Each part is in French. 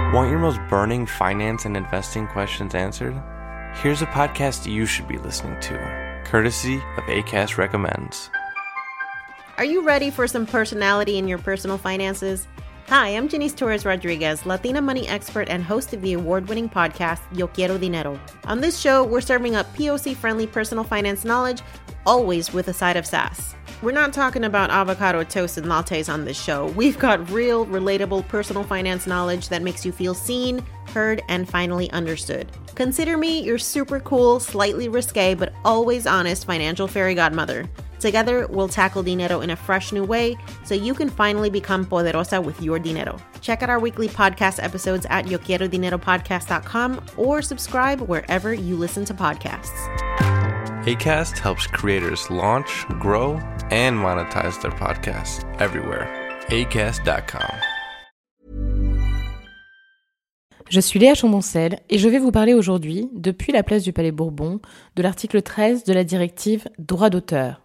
Want your most burning finance and investing questions answered? Here's a podcast you should be listening to, courtesy of Acast Recommends. Are you ready for some personality in your personal finances? Hi, I'm Janice Torres Rodriguez, Latina money expert and host of the award-winning podcast, Yo Quiero Dinero. On this show, we're serving up POC-friendly personal finance knowledge, always with a side of sass. We're not talking about avocado toast and lattes on this show. We've got real, relatable personal finance knowledge that makes you feel seen, heard, and finally understood. Consider me your super cool, slightly risque, but always honest financial fairy godmother. Together, we'll tackle dinero in a fresh new way so you can finally become poderosa with your dinero. Check out our weekly podcast episodes at yoquierodineropodcast.com or subscribe wherever you listen to podcasts. Acast helps creators launch, grow, and monetize their podcasts everywhere. Acast.com. Je suis Léa Chamboncel et je vais vous parler aujourd'hui, depuis la place du Palais Bourbon, de l'article 13 de la directive Droit d'auteur.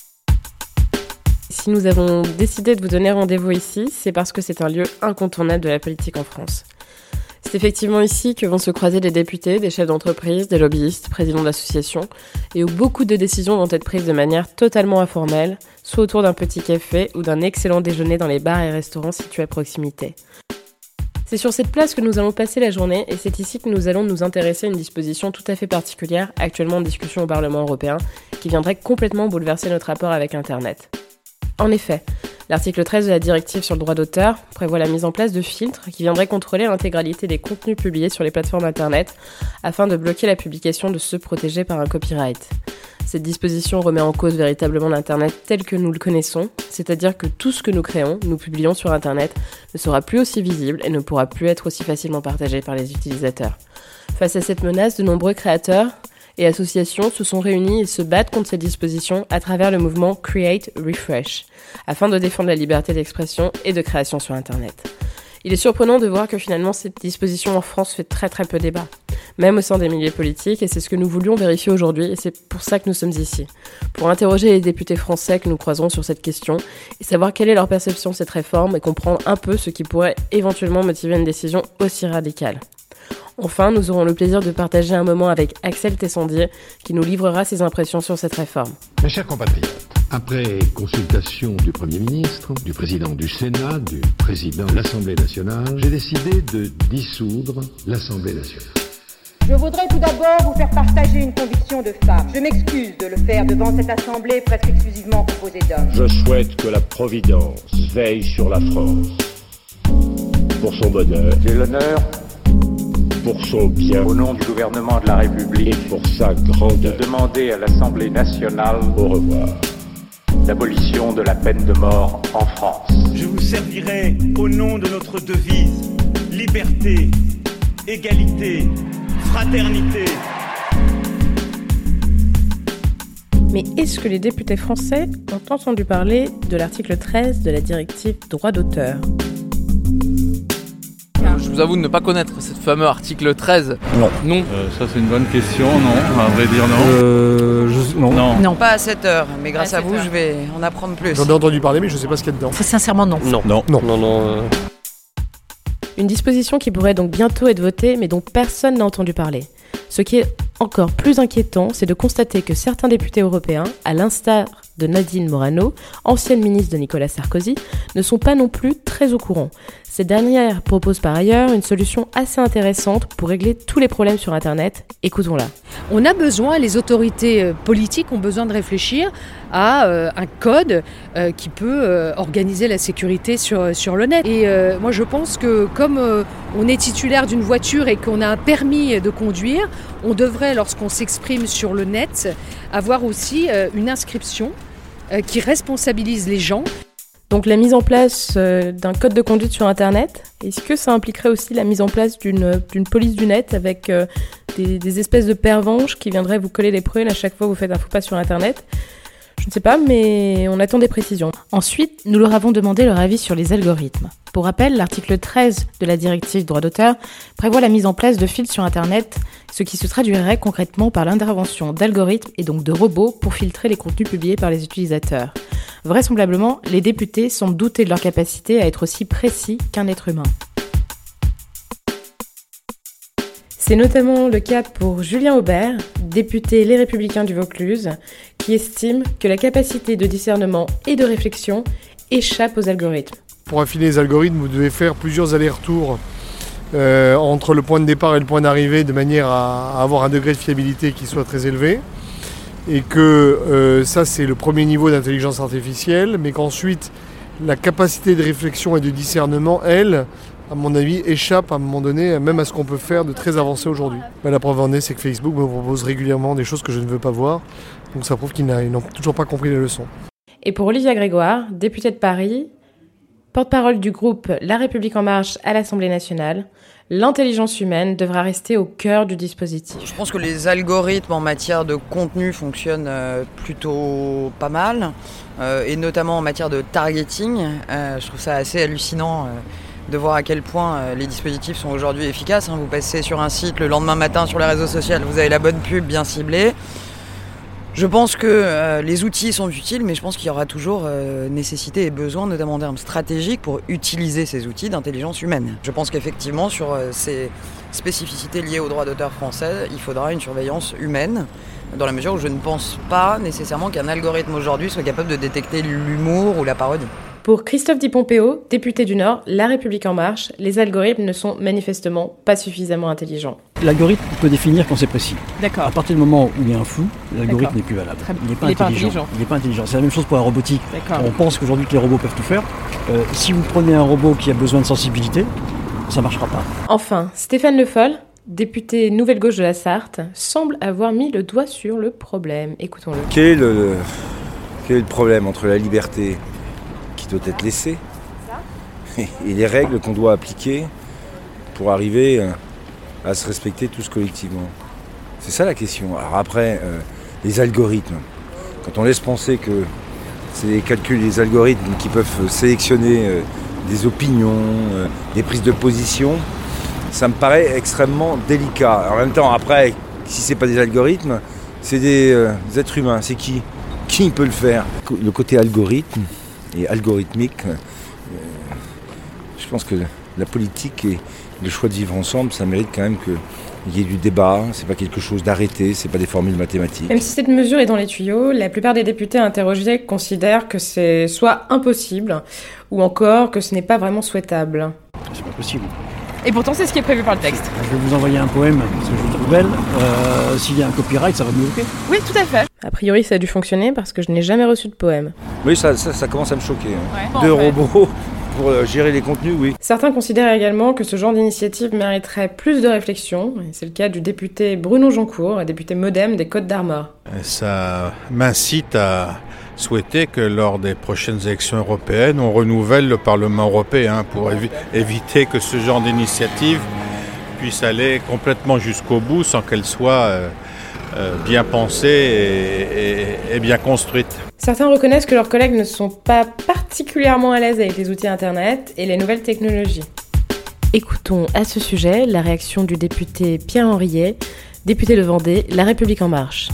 Si nous avons décidé de vous donner rendez-vous ici, c'est parce que c'est un lieu incontournable de la politique en France. C'est effectivement ici que vont se croiser des députés, des chefs d'entreprise, des lobbyistes, présidents d'associations, et où beaucoup de décisions vont être prises de manière totalement informelle, soit autour d'un petit café ou d'un excellent déjeuner dans les bars et restaurants situés à proximité. C'est sur cette place que nous allons passer la journée et c'est ici que nous allons nous intéresser à une disposition tout à fait particulière, actuellement en discussion au Parlement européen, qui viendrait complètement bouleverser notre rapport avec Internet. En effet, l'article 13 de la directive sur le droit d'auteur prévoit la mise en place de filtres qui viendraient contrôler l'intégralité des contenus publiés sur les plateformes Internet afin de bloquer la publication de ceux protégés par un copyright. Cette disposition remet en cause véritablement l'Internet tel que nous le connaissons, c'est-à-dire que tout ce que nous créons, nous publions sur Internet, ne sera plus aussi visible et ne pourra plus être aussi facilement partagé par les utilisateurs. Face à cette menace, de nombreux créateurs et associations se sont réunis et se battent contre cette disposition à travers le mouvement Create Refresh, afin de défendre la liberté d'expression et de création sur Internet. Il est surprenant de voir que finalement cette disposition en France fait très très peu débat, même au sein des milieux politiques, et c'est ce que nous voulions vérifier aujourd'hui, et c'est pour ça que nous sommes ici, pour interroger les députés français que nous croiserons sur cette question, et savoir quelle est leur perception de cette réforme, et comprendre un peu ce qui pourrait éventuellement motiver une décision aussi radicale. Enfin, nous aurons le plaisir de partager un moment avec Axel Tessandier, qui nous livrera ses impressions sur cette réforme. Mes chers compatriotes, après consultation du Premier ministre, du président du Sénat, du président de l'Assemblée nationale, j'ai décidé de dissoudre l'Assemblée nationale. Je voudrais tout d'abord vous faire partager une conviction de femme. Je m'excuse de le faire devant cette assemblée presque exclusivement composée d'hommes. Je souhaite que la Providence veille sur la France. Pour son bonheur. J'ai l'honneur, pour son bien, au nom du gouvernement de la République, et pour sa grandeur, de demander à l'Assemblée nationale au revoir, l'abolition de la peine de mort en France. Je vous servirai au nom de notre devise, liberté, égalité, fraternité. Mais est-ce que les députés français ont entendu parler de l'article 13 de la directive Droit d'auteur ? Je vous avoue de ne pas connaître ce fameux article 13. Non. Ça c'est une bonne question, non. À vrai dire, non. Non, pas à cette heure, mais grâce à vous, je vais en apprendre plus. J'en ai entendu parler, mais je ne sais pas ce qu'il y a dedans. Très sincèrement, non. Non. Une disposition qui pourrait donc bientôt être votée, mais dont personne n'a entendu parler. Ce qui est encore plus inquiétant, c'est de constater que certains députés européens, à l'instar de Nadine Morano, ancienne ministre de Nicolas Sarkozy, ne sont pas non plus très au courant. Cette dernière propose par ailleurs une solution assez intéressante pour régler tous les problèmes sur Internet. Écoutons-la. On a besoin, les autorités politiques ont besoin de réfléchir à un code qui peut organiser la sécurité sur le net. Et moi je pense que comme on est titulaire d'une voiture et qu'on a un permis de conduire, on devrait, lorsqu'on s'exprime sur le net, avoir aussi une inscription qui responsabilise les gens. Donc la mise en place d'un code de conduite sur Internet, est-ce que ça impliquerait aussi la mise en place d'une police du net avec des espèces de pervenches qui viendraient vous coller les prunes à chaque fois que vous faites un faux pas sur Internet ? Je ne sais pas, mais on attend des précisions. Ensuite, nous leur avons demandé leur avis sur les algorithmes. Pour rappel, l'article 13 de la directive droit d'auteur prévoit la mise en place de filtres sur Internet, ce qui se traduirait concrètement par l'intervention d'algorithmes et donc de robots pour filtrer les contenus publiés par les utilisateurs. Vraisemblablement, les députés semblent douter de leur capacité à être aussi précis qu'un être humain. C'est notamment le cas pour Julien Aubert, député Les Républicains du Vaucluse, qui estime que la capacité de discernement et de réflexion échappe aux algorithmes. Pour affiner les algorithmes, vous devez faire plusieurs allers-retours entre le point de départ et le point d'arrivée de manière à avoir un degré de fiabilité qui soit très élevé. Et que ça, c'est le premier niveau d'intelligence artificielle, mais qu'ensuite, la capacité de réflexion et de discernement, elle, à mon avis, échappe à un moment donné, même à ce qu'on peut faire de très avancé aujourd'hui. La preuve en est, c'est que Facebook me propose régulièrement des choses que je ne veux pas voir, donc ça prouve qu'ils n'ont toujours pas compris les leçons. Et pour Olivia Grégoire, députée de Paris, porte-parole du groupe La République En Marche à l'Assemblée nationale, l'intelligence humaine devra rester au cœur du dispositif. Je pense que les algorithmes en matière de contenu fonctionnent plutôt pas mal, et notamment en matière de targeting. Je trouve ça assez hallucinant de voir à quel point les dispositifs sont aujourd'hui efficaces. Vous passez sur un site le lendemain matin sur les réseaux sociaux, vous avez la bonne pub bien ciblée. Je pense que les outils sont utiles, mais je pense qu'il y aura toujours nécessité et besoin, notamment en termes stratégiques, pour utiliser ces outils d'intelligence humaine. Je pense qu'effectivement, sur ces spécificités liées aux droits d'auteur français, il faudra une surveillance humaine, dans la mesure où je ne pense pas nécessairement qu'un algorithme aujourd'hui soit capable de détecter l'humour ou la parodie. Pour Christophe Di Pompeo, député du Nord, La République En Marche, les algorithmes ne sont manifestement pas suffisamment intelligents. L'algorithme peut définir quand c'est précis. D'accord. À partir du moment où il y a un flou, l'algorithme n'est plus valable. Il n'est pas intelligent. Il n'est pas intelligent. C'est la même chose pour la robotique. D'accord. On pense qu'aujourd'hui que les robots peuvent tout faire. Si vous prenez un robot qui a besoin de sensibilité, ça ne marchera pas. Enfin, Stéphane Le Foll, député Nouvelle Gauche de la Sarthe, semble avoir mis le doigt sur le problème. Écoutons-le. Quel est le problème entre la liberté qui doit être laissée et les règles qu'on doit appliquer pour arriver à se respecter tous collectivement? C'est ça la question. Alors après, les algorithmes, quand on laisse penser que c'est les calculs des algorithmes qui peuvent sélectionner des opinions, des prises de position, ça me paraît extrêmement délicat. En même temps, après, si c'est pas des algorithmes, c'est des êtres humains. C'est qui peut le faire? Le côté algorithme et algorithmique, je pense que la politique et le choix de vivre ensemble, ça mérite quand même qu'il y ait du débat. C'est pas quelque chose d'arrêté, c'est pas des formules mathématiques. Même si cette mesure est dans les tuyaux, la plupart des députés interrogés considèrent que c'est soit impossible ou encore que ce n'est pas vraiment souhaitable. C'est pas possible. Et pourtant, c'est ce qui est prévu par le texte. Je vais vous envoyer un poème, parce que je le trouve belle. S'il y a un copyright, ça va me bloquer. Oui, tout à fait. A priori, ça a dû fonctionner parce que je n'ai jamais reçu de poème. Oui, ça commence à me choquer. Ouais. Deux robots pour gérer les contenus, oui. Certains considèrent également que ce genre d'initiative mériterait plus de réflexion. C'est le cas du député Bruno Joncourt, député MoDem des Côtes-d'Armor. Ça m'incite à souhaiter que lors des prochaines élections européennes, on renouvelle le Parlement européen pour éviter que ce genre d'initiative puisse aller complètement jusqu'au bout sans qu'elle soit bien pensée et bien construite. Certains reconnaissent que leurs collègues ne sont pas particulièrement à l'aise avec les outils Internet et les nouvelles technologies. Écoutons à ce sujet la réaction du député Pierre Henriet, député de Vendée, La République En Marche.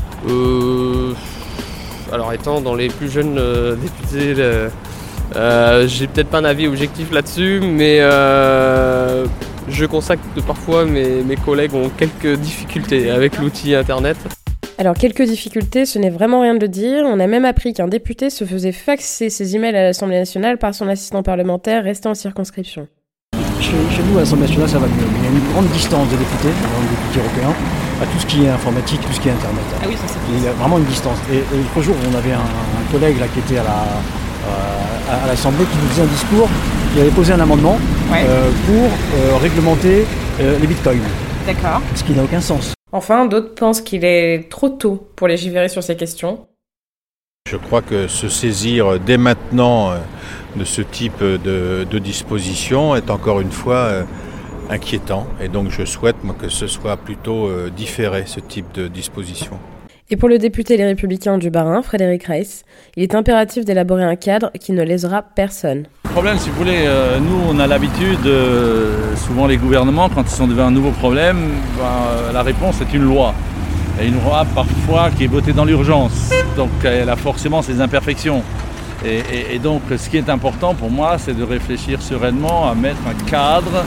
Alors étant dans les plus jeunes députés, j'ai peut-être pas un avis objectif là-dessus, mais je constate que parfois mes collègues ont quelques difficultés avec l'outil Internet. Alors quelques difficultés, ce n'est vraiment rien de le dire. On a même appris qu'un député se faisait faxer ses emails à l'Assemblée nationale par son assistant parlementaire resté en circonscription. Chez nous, à l'Assemblée nationale, ça va mieux. Il y a une grande distance des députés européens, à tout ce qui est informatique, tout ce qui est Internet. Ah oui, ça c'est Il y a vraiment une distance. Et l'autre jour, on avait un collègue là, qui était à l'Assemblée qui nous faisait un discours, qui avait posé un amendement pour réglementer les bitcoins. D'accord. Ce qui n'a aucun sens. Enfin, d'autres pensent qu'il est trop tôt pour légiférer sur ces questions. Je crois que se saisir dès maintenant de ce type de disposition est encore une fois inquiétant. Et donc je souhaite que ce soit plutôt différé, ce type de disposition. Et pour le député Les Républicains du Bas-Rhin, Frédéric Reiss, il est impératif d'élaborer un cadre qui ne lésera personne. Le problème, si vous voulez, nous on a l'habitude, souvent les gouvernements, quand ils sont devant un nouveau problème, la réponse est une loi. Et une loi parfois qui est votée dans l'urgence, donc elle a forcément ses imperfections. Et donc ce qui est important pour moi, c'est de réfléchir sereinement à mettre un cadre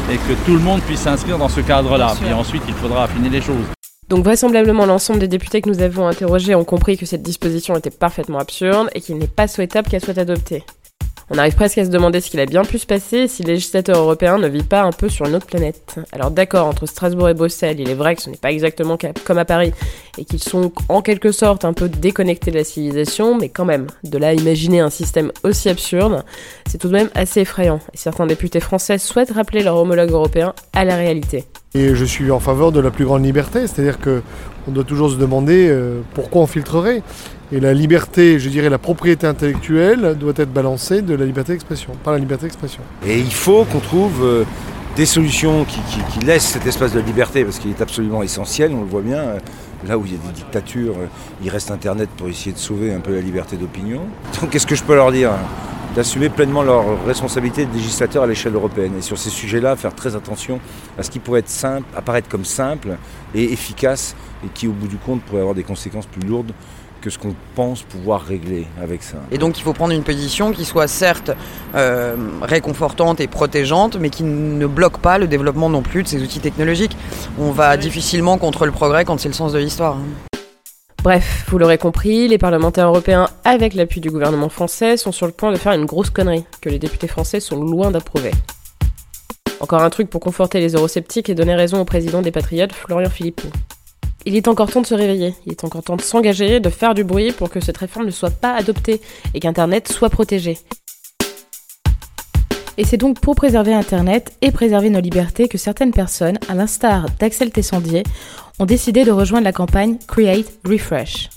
et que tout le monde puisse s'inscrire dans ce cadre-là. Puis ensuite, il faudra affiner les choses. Donc vraisemblablement, l'ensemble des députés que nous avons interrogés ont compris que cette disposition était parfaitement absurde et qu'il n'est pas souhaitable qu'elle soit adoptée. On arrive presque à se demander ce qu'il a bien pu se passer si les législateurs européens ne vivent pas un peu sur une autre planète. Alors d'accord, entre Strasbourg et Bruxelles, il est vrai que ce n'est pas exactement comme à Paris et qu'ils sont en quelque sorte un peu déconnectés de la civilisation, mais quand même, de là à imaginer un système aussi absurde, c'est tout de même assez effrayant. Et certains députés français souhaitent rappeler leurs homologues européens à la réalité. Et je suis en faveur de la plus grande liberté, c'est-à-dire qu'on doit toujours se demander pourquoi on filtrerait. Et la liberté, je dirais la propriété intellectuelle doit être balancée de la liberté d'expression, par la liberté d'expression. Et il faut qu'on trouve des solutions qui laissent cet espace de liberté, parce qu'il est absolument essentiel, on le voit bien. Là où il y a des dictatures, il reste Internet pour essayer de sauver un peu la liberté d'opinion. Donc qu'est-ce que je peux leur dire ? D'assumer pleinement leur responsabilité de législateur à l'échelle européenne. Et sur ces sujets-là, faire très attention à ce qui pourrait être simple, apparaître comme simple et efficace, et qui au bout du compte pourrait avoir des conséquences plus lourdes que ce qu'on pense pouvoir régler avec ça. Et donc il faut prendre une position qui soit certes réconfortante et protégeante, mais qui ne bloque pas le développement non plus de ces outils technologiques. On va difficilement contre le progrès quand c'est le sens de l'histoire. Bref, vous l'aurez compris, les parlementaires européens, avec l'appui du gouvernement français, sont sur le point de faire une grosse connerie, que les députés français sont loin d'approuver. Encore un truc pour conforter les eurosceptiques et donner raison au président des Patriotes, Florian Philippot. Il est encore temps de se réveiller, il est encore temps de s'engager, de faire du bruit pour que cette réforme ne soit pas adoptée et qu'Internet soit protégé. Et c'est donc pour préserver Internet et préserver nos libertés que certaines personnes, à l'instar d'Axel Tessandier, ont décidé de rejoindre la campagne Create Refresh.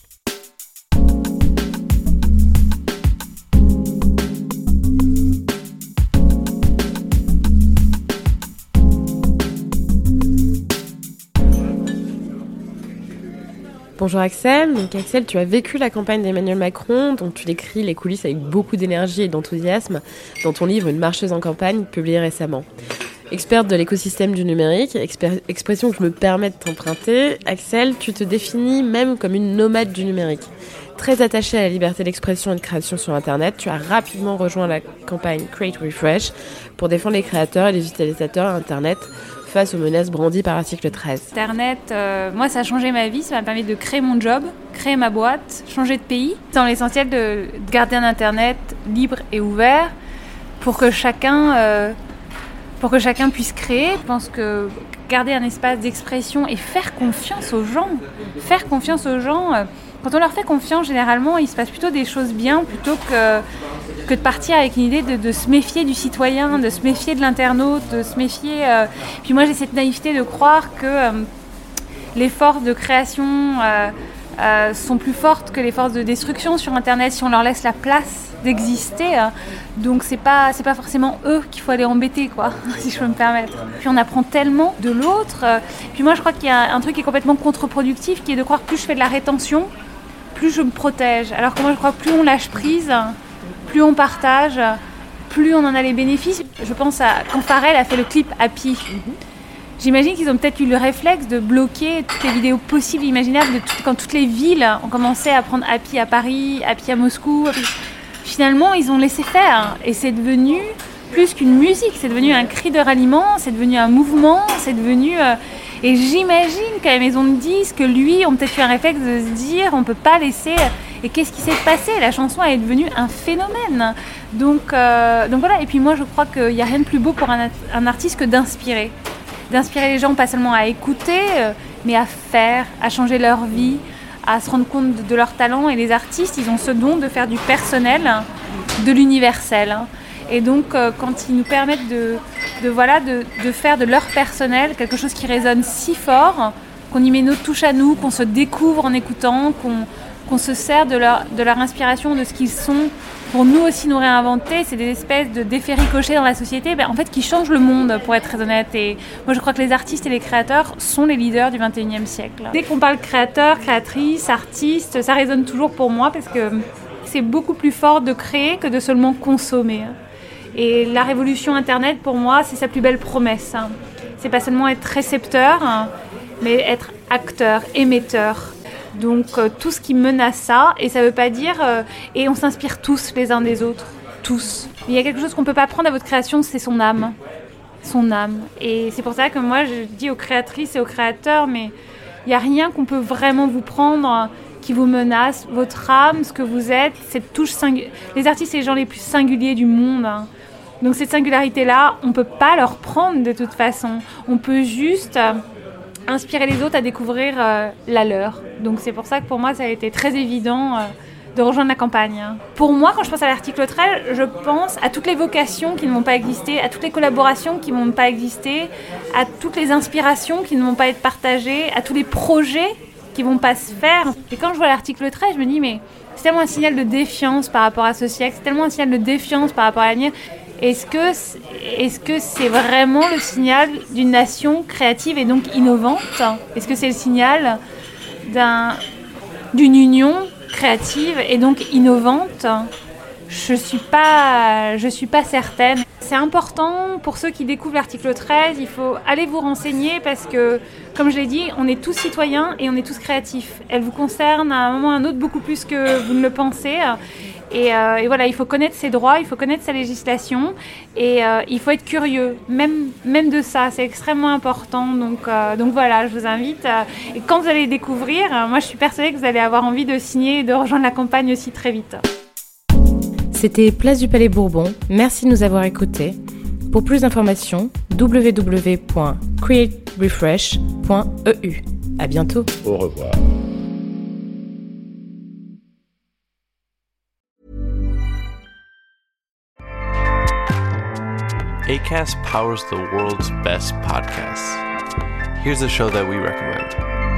Bonjour Axel. Donc Axel, tu as vécu la campagne d'Emmanuel Macron, dont tu décris les coulisses avec beaucoup d'énergie et d'enthousiasme dans ton livre Une marcheuse en campagne, publié récemment. Experte de l'écosystème du numérique, expression que je me permets de t'emprunter, Axel, tu te définis même comme une nomade du numérique. Très attachée à la liberté d'expression et de création sur Internet, tu as rapidement rejoint la campagne Create Refresh pour défendre les créateurs et les utilisateurs Internet face aux menaces brandies par l'article 13. Internet, moi ça a changé ma vie, ça m'a permis de créer mon job, créer ma boîte, changer de pays. C'est dans l'essentiel de garder un Internet libre et ouvert pour que chacun puisse créer. Je pense que garder un espace d'expression et faire confiance aux gens, quand on leur fait confiance, généralement, il se passe plutôt des choses bien plutôt que de partir avec une idée de se méfier du citoyen, de se méfier de l'internaute, de se méfier... Puis moi, j'ai cette naïveté de croire que les forces de création sont plus fortes que les forces de destruction sur Internet si on leur laisse la place d'exister. Donc c'est pas forcément eux qu'il faut aller embêter, quoi, si je peux me permettre. Puis on apprend tellement de l'autre. Puis moi, je crois qu'il y a un truc qui est complètement contre-productif, qui est de croire que plus je fais de la rétention, plus je me protège. Alors que moi, je crois que plus on lâche prise, plus on partage, plus on en a les bénéfices. Je pense à quand Pharrell a fait le clip Happy. J'imagine qu'ils ont peut-être eu le réflexe de bloquer toutes les vidéos possibles et imaginables quand toutes les villes ont commencé à prendre Happy à Paris, Happy à Moscou. Finalement, ils ont laissé faire et c'est devenu plus qu'une musique, c'est devenu un cri de ralliement, c'est devenu un mouvement, c'est devenu... Et j'imagine qu'à la maison de disques, lui, ont peut-être eu un réflexe de se dire on peut pas laisser... Et qu'est-ce qui s'est passé ? La chanson est devenue un phénomène. Donc voilà, et puis moi je crois qu'il n'y a rien de plus beau pour un artiste que d'inspirer. D'inspirer les gens, pas seulement à écouter, mais à faire, à changer leur vie, à se rendre compte de leur talent. Et les artistes, ils ont ce don de faire du personnel, de l'universel. Et donc quand ils nous permettent de faire de leur personnel quelque chose qui résonne si fort, qu'on y met notre touche à nous, qu'on se découvre en écoutant, qu'on se sert de leur inspiration, de ce qu'ils sont, pour nous aussi nous réinventer. C'est des espèces d'effets ricochets dans la société, en fait, qui changent le monde, pour être très honnête. Et moi, je crois que les artistes et les créateurs sont les leaders du 21e siècle. Dès qu'on parle créateur, créatrice, artiste, ça résonne toujours pour moi, parce que c'est beaucoup plus fort de créer que de seulement consommer. Et la révolution Internet, pour moi, c'est sa plus belle promesse. C'est pas seulement être récepteur, mais être acteur, émetteur. Donc tout ce qui mène à ça, et ça veut pas dire... et on s'inspire tous les uns des autres, tous. Mais il y a quelque chose qu'on peut pas prendre à votre création, c'est son âme. son âme. Et c'est pour ça que moi, je dis aux créatrices et aux créateurs, mais il n'y a rien qu'on peut vraiment vous prendre qui vous menace. Votre âme, ce que vous êtes, cette touche singulière. Les artistes, c'est les gens les plus singuliers du monde. Donc cette singularité-là, on ne peut pas leur prendre de toute façon. On peut juste inspirer les autres à découvrir la leur. Donc c'est pour ça que pour moi, ça a été très évident de rejoindre la campagne. Pour moi, quand je pense à l'article 13, je pense à toutes les vocations qui ne vont pas exister, à toutes les collaborations qui ne vont pas exister, à toutes les inspirations qui ne vont pas être partagées, à tous les projets qui ne vont pas se faire. Et quand je vois l'article 13, je me dis, mais c'est tellement un signal de défiance par rapport à ce siècle, c'est tellement un signal de défiance par rapport à l'avenir. Est-ce que c'est vraiment le signal d'une nation créative et donc innovante ? Est-ce que c'est le signal d'une union créative et donc innovante ? Je suis pas certaine. C'est important pour ceux qui découvrent l'article 13, il faut aller vous renseigner parce que, comme je l'ai dit, on est tous citoyens et on est tous créatifs. Elle vous concerne à un moment ou à un autre beaucoup plus que vous ne le pensez. Et voilà, il faut connaître ses droits, il faut connaître sa législation et il faut être curieux, même de ça, c'est extrêmement important. Donc voilà, je vous invite. Et quand vous allez découvrir, moi je suis persuadée que vous allez avoir envie de signer et de rejoindre la campagne aussi très vite. C'était Place du Palais Bourbon. Merci de nous avoir écoutés. Pour plus d'informations, www.createrefresh.eu. À bientôt. Au revoir. Acast powers the world's best podcasts. Here's a show that we recommend.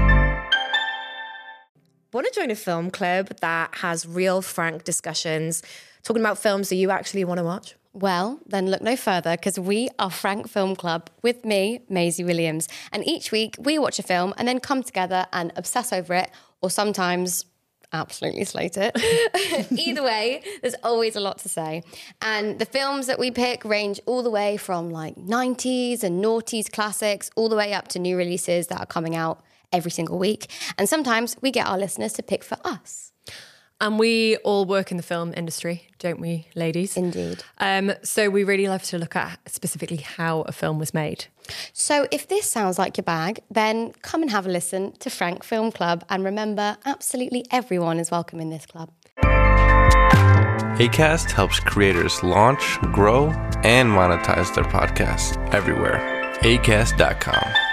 Want to join a film club that has real, frank discussions, talking about films that you actually want to watch? Well, then look no further because we are Frank Film Club with me, Maisie Williams. And each week we watch a film and then come together and obsess over it, or sometimes absolutely slate it. Either way, there's always a lot to say. And the films that we pick range all the way from like 90s and noughties classics all the way up to new releases that are coming out every single week. And sometimes we get our listeners to pick for us. And we all work in the film industry, don't we, ladies? Indeed. So we really love to look at specifically how a film was made. So if this sounds like your bag, then come and have a listen to Frank Film Club. And remember, absolutely everyone is welcome in this club. Acast helps creators launch, grow, and monetize their podcasts everywhere. Acast.com.